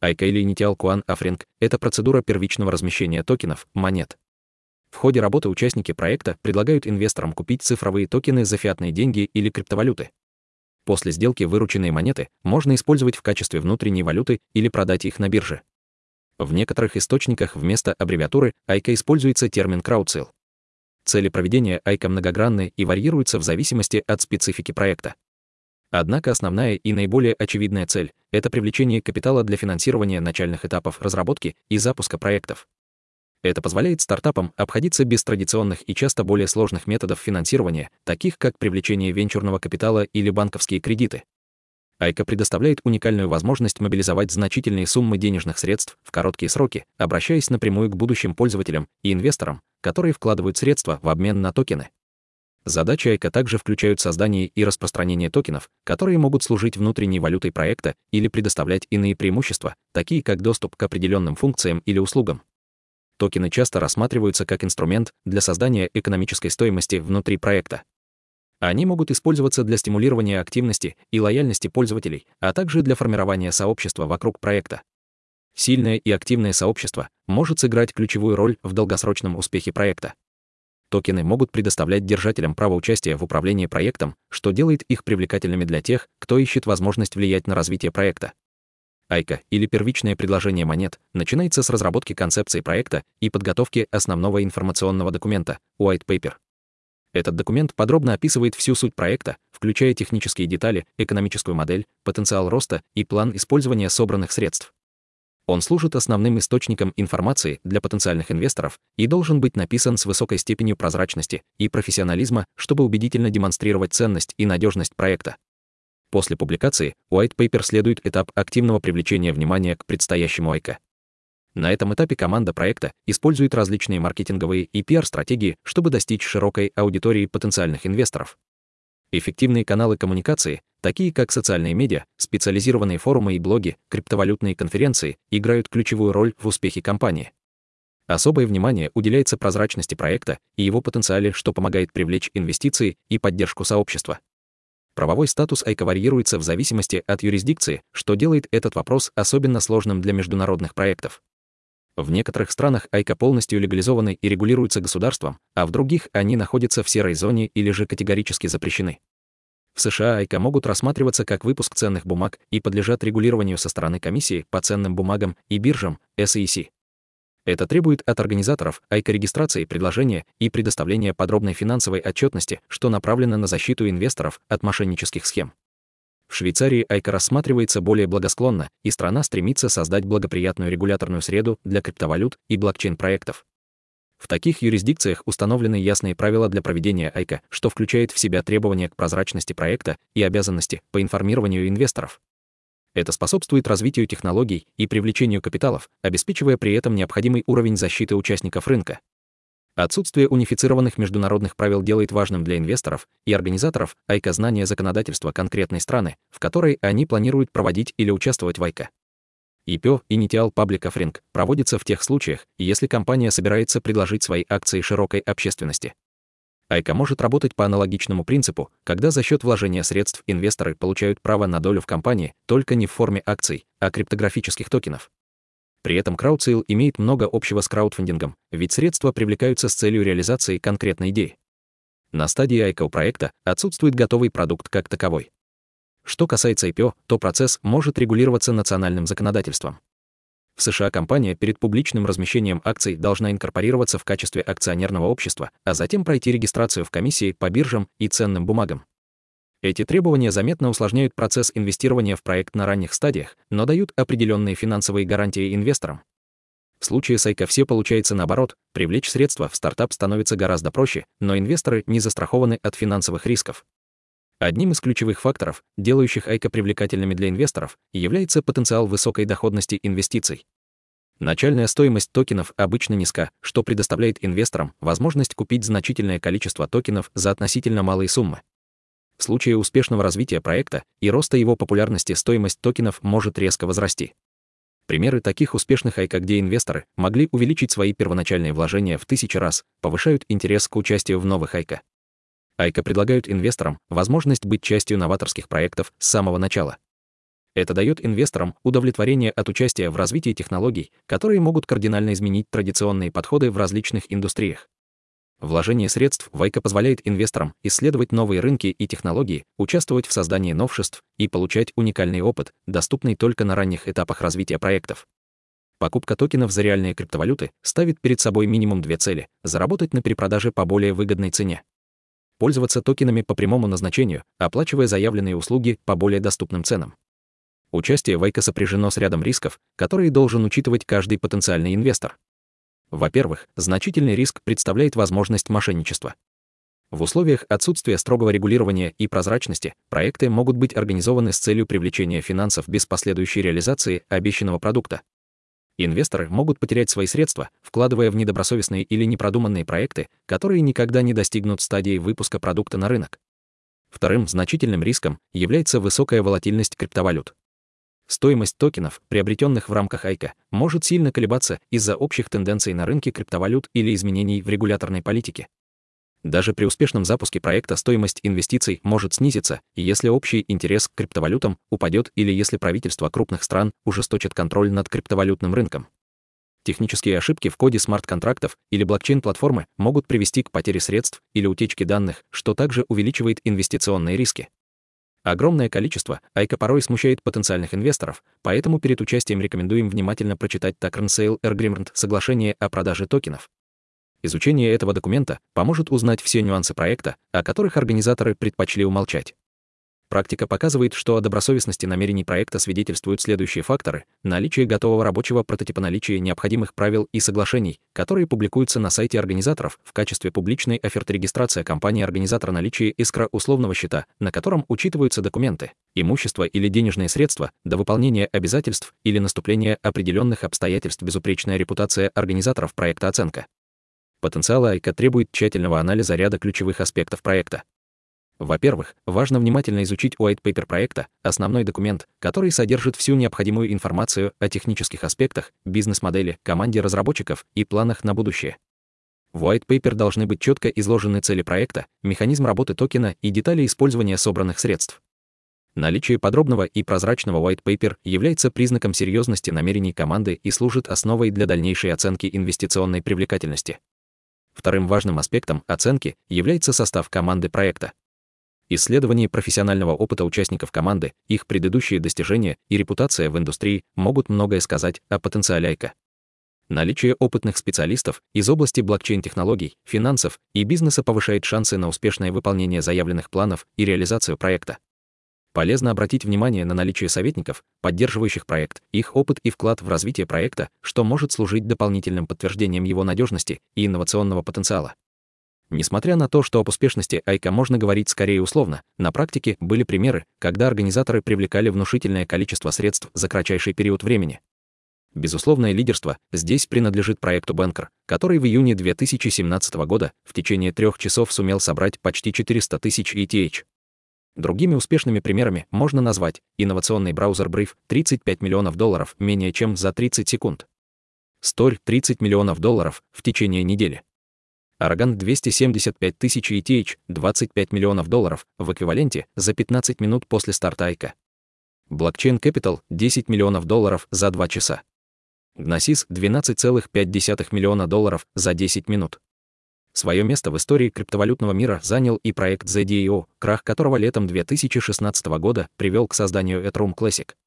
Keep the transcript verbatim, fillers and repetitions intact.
айка или Initial Coin Offering — это процедура первичного размещения токенов, монет. В ходе работы участники проекта предлагают инвесторам купить цифровые токены за фиатные деньги или криптовалюты. После сделки вырученные монеты можно использовать в качестве внутренней валюты или продать их на бирже. В некоторых источниках вместо аббревиатуры айка используется термин crowdsale. Цели проведения айка многогранны и варьируются в зависимости от специфики проекта. Однако основная и наиболее очевидная цель — это привлечение капитала для финансирования начальных этапов разработки и запуска проектов. Это позволяет стартапам обходиться без традиционных и часто более сложных методов финансирования, таких как привлечение венчурного капитала или банковские кредиты. айка предоставляет уникальную возможность мобилизовать значительные суммы денежных средств в короткие сроки, обращаясь напрямую к будущим пользователям и инвесторам, которые вкладывают средства в обмен на токены. Задачи айка также включают создание и распространение токенов, которые могут служить внутренней валютой проекта или предоставлять иные преимущества, такие как доступ к определенным функциям или услугам. Токены часто рассматриваются как инструмент для создания экономической стоимости внутри проекта. Они могут использоваться для стимулирования активности и лояльности пользователей, а также для формирования сообщества вокруг проекта. Сильное и активное сообщество может сыграть ключевую роль в долгосрочном успехе проекта. Токены могут предоставлять держателям право участия в управлении проектом, что делает их привлекательными для тех, кто ищет возможность влиять на развитие проекта. айка, или первичное предложение монет, начинается с разработки концепции проекта и подготовки основного информационного документа — white paper. Этот документ подробно описывает всю суть проекта, включая технические детали, экономическую модель, потенциал роста и план использования собранных средств. Он служит основным источником информации для потенциальных инвесторов и должен быть написан с высокой степенью прозрачности и профессионализма, чтобы убедительно демонстрировать ценность и надежность проекта. После публикации white paper следует этап активного привлечения внимания к предстоящему айка. На этом этапе команда проекта использует различные маркетинговые и пиар-стратегии, чтобы достичь широкой аудитории потенциальных инвесторов. Эффективные каналы коммуникации, такие как социальные медиа, специализированные форумы и блоги, криптовалютные конференции, играют ключевую роль в успехе компании. Особое внимание уделяется прозрачности проекта и его потенциале, что помогает привлечь инвестиции и поддержку сообщества. Правовой статус айка варьируется в зависимости от юрисдикции, что делает этот вопрос особенно сложным для международных проектов. В некоторых странах айка полностью легализованы и регулируются государством, а в других они находятся в серой зоне или же категорически запрещены. В США айка могут рассматриваться как выпуск ценных бумаг и подлежат регулированию со стороны комиссии по ценным бумагам и биржам эс и си. Это требует от организаторов айка регистрации предложения и предоставления подробной финансовой отчетности, что направлено на защиту инвесторов от мошеннических схем. В Швейцарии айка рассматривается более благосклонно, и страна стремится создать благоприятную регуляторную среду для криптовалют и блокчейн-проектов. В таких юрисдикциях установлены ясные правила для проведения айка, что включает в себя требования к прозрачности проекта и обязанности по информированию инвесторов. Это способствует развитию технологий и привлечению капиталов, обеспечивая при этом необходимый уровень защиты участников рынка. Отсутствие унифицированных международных правил делает важным для инвесторов и организаторов айка знание законодательства конкретной страны, в которой они планируют проводить или участвовать в айка. ай пи о, Initial Public Offering, проводится в тех случаях, если компания собирается предложить свои акции широкой общественности. айка может работать по аналогичному принципу, когда за счет вложения средств инвесторы получают право на долю в компании, только не в форме акций, а криптографических токенов. При этом краудсейл имеет много общего с краудфандингом, ведь средства привлекаются с целью реализации конкретной идеи. На стадии айка у проекта отсутствует готовый продукт как таковой. Что касается ай пи о, то процесс может регулироваться национальным законодательством. В США компания перед публичным размещением акций должна инкорпорироваться в качестве акционерного общества, а затем пройти регистрацию в комиссии по биржам и ценным бумагам. Эти требования заметно усложняют процесс инвестирования в проект на ранних стадиях, но дают определенные финансовые гарантии инвесторам. В случае с айка все получается наоборот, привлечь средства в стартап становится гораздо проще, но инвесторы не застрахованы от финансовых рисков. Одним из ключевых факторов, делающих айка привлекательными для инвесторов, является потенциал высокой доходности инвестиций. Начальная стоимость токенов обычно низка, что предоставляет инвесторам возможность купить значительное количество токенов за относительно малые суммы. В случае успешного развития проекта и роста его популярности стоимость токенов может резко возрасти. Примеры таких успешных айка, где инвесторы могли увеличить свои первоначальные вложения в тысячи раз, повышают интерес к участию в новых айка. айка предлагают инвесторам возможность быть частью новаторских проектов с самого начала. Это дает инвесторам удовлетворение от участия в развитии технологий, которые могут кардинально изменить традиционные подходы в различных индустриях. Вложение средств в айка позволяет инвесторам исследовать новые рынки и технологии, участвовать в создании новшеств и получать уникальный опыт, доступный только на ранних этапах развития проектов. Покупка токенов за реальные криптовалюты ставит перед собой минимум две цели: заработать на перепродаже по более выгодной цене, пользоваться токенами по прямому назначению, оплачивая заявленные услуги по более доступным ценам. Участие в айка сопряжено с рядом рисков, которые должен учитывать каждый потенциальный инвестор. Во-первых, значительный риск представляет возможность мошенничества. В условиях отсутствия строгого регулирования и прозрачности проекты могут быть организованы с целью привлечения финансов без последующей реализации обещанного продукта. Инвесторы могут потерять свои средства, вкладывая в недобросовестные или непродуманные проекты, которые никогда не достигнут стадии выпуска продукта на рынок. Вторым значительным риском является высокая волатильность криптовалют. Стоимость токенов, приобретенных в рамках айка, может сильно колебаться из-за общих тенденций на рынке криптовалют или изменений в регуляторной политике. Даже при успешном запуске проекта стоимость инвестиций может снизиться, если общий интерес к криптовалютам упадет или если правительства крупных стран ужесточат контроль над криптовалютным рынком. Технические ошибки в коде смарт-контрактов или блокчейн-платформы могут привести к потере средств или утечке данных, что также увеличивает инвестиционные риски. Огромное количество айка порой смущает потенциальных инвесторов, поэтому перед участием рекомендуем внимательно прочитать Token Sale Agreement — соглашение о продаже токенов. Изучение этого документа поможет узнать все нюансы проекта, о которых организаторы предпочли умолчать. Практика показывает, что о добросовестности намерений проекта свидетельствуют следующие факторы: наличие готового рабочего прототипа, наличие необходимых правил и соглашений, которые публикуются на сайте организаторов в качестве публичной оферты, регистрация компании-организатора, наличие эскро условного счета, на котором учитываются документы, имущество или денежные средства до выполнения обязательств или наступления определенных обстоятельств, безупречная репутация организаторов проекта, оценка потенциала айка требует тщательного анализа ряда ключевых аспектов проекта. Во-первых, важно внимательно изучить white paper проекта, основной документ, который содержит всю необходимую информацию о технических аспектах, бизнес-модели, команде разработчиков и планах на будущее. В white paper должны быть четко изложены цели проекта, механизм работы токена и детали использования собранных средств. Наличие подробного и прозрачного white paper является признаком серьезности намерений команды и служит основой для дальнейшей оценки инвестиционной привлекательности. Вторым важным аспектом оценки является состав команды проекта. Исследование профессионального опыта участников команды, их предыдущие достижения и репутация в индустрии могут многое сказать о потенциале айка. Наличие опытных специалистов из области блокчейн-технологий, финансов и бизнеса повышает шансы на успешное выполнение заявленных планов и реализацию проекта. Полезно обратить внимание на наличие советников, поддерживающих проект, их опыт и вклад в развитие проекта, что может служить дополнительным подтверждением его надежности и инновационного потенциала. Несмотря на то, что об успешности айка можно говорить скорее условно, на практике были примеры, когда организаторы привлекали внушительное количество средств за кратчайший период времени. Безусловное лидерство здесь принадлежит проекту Banker, который в июне две тысячи семнадцатого года в течение трех часов сумел собрать почти четыреста тысяч и ти эйч. Другими успешными примерами можно назвать инновационный браузер Brave — тридцать пять миллионов долларов менее чем за тридцать секунд. Store — тридцать миллионов долларов в течение недели. Aragon — двести семьдесят пять тысяч и ти эйч, двадцать пять миллионов долларов в эквиваленте за пятнадцать минут после старта айка. Blockchain Capital — десять миллионов долларов за два часа. Gnosis — двенадцать целых пять десятых миллиона долларов за десять минут. Свое место в истории криптовалютного мира занял и проект зет ди эй о, крах которого летом две тысячи шестнадцатого года привел к созданию Ethereum Classic.